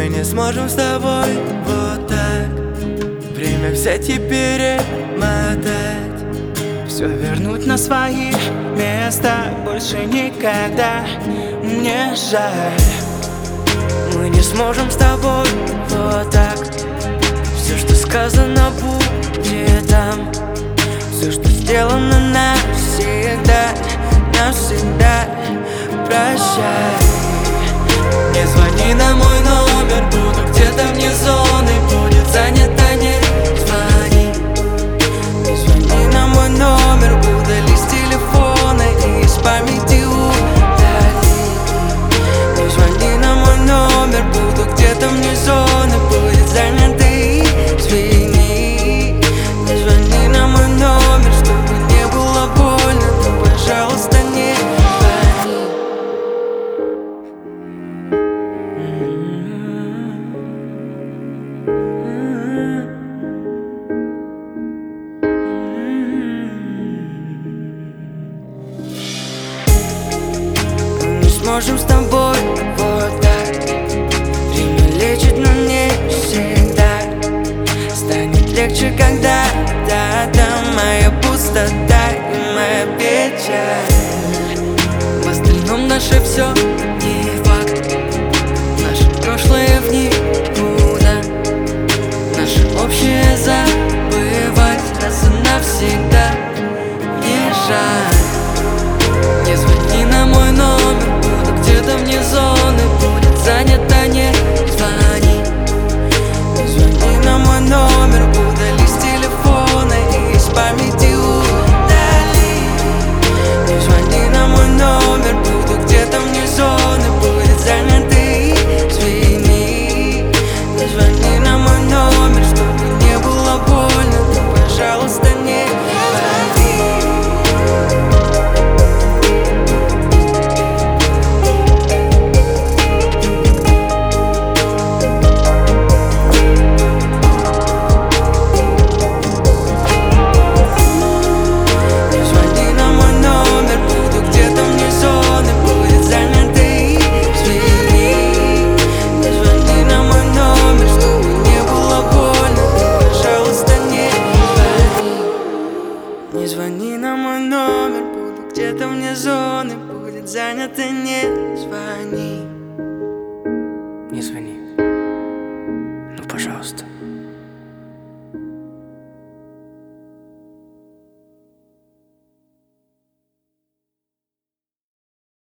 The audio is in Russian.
Мы не сможем с тобой вот так время взять и перемотать, все вернуть на свои места, больше никогда. Мне жаль, мы не сможем с тобой вот так. Все, что сказано, будет там. Все, что сделано, навсегда, навсегда. Прощай. Не звони на мой номер, буду где-то вне зоны. Будет занято, не звони. Не звони на мой номер, удали с телефона и из памяти удали. Не звони на мой номер, буду где-то вне зоны. Будет занято, и извини. Не звони на мой номер, чтобы не было больно, но, пожалуйста, не звони. Можем с тобой вот так. Время лечит, но не всегда. Станет легче, когда моя пустота и моя печаль. В остальном наше все не факт. Наше прошлое в никуда. Наше общее забывать раз и навсегда. Не жаль. Не звони на мой номер, буду где-то вне зоны. Будет занято, не звони. Не звони на мой номер, удали с телефона и из памяти удали. Не звони на мой номер, буду где-то вне зоны. Будет занято, и извини. Не звони на мой номер, чтобы не было больно, но, пожалуйста, не звони. Не звони на мой номер, буду где-то вне зоны. Будет занято, не звони. Не звони. Ну, пожалуйста.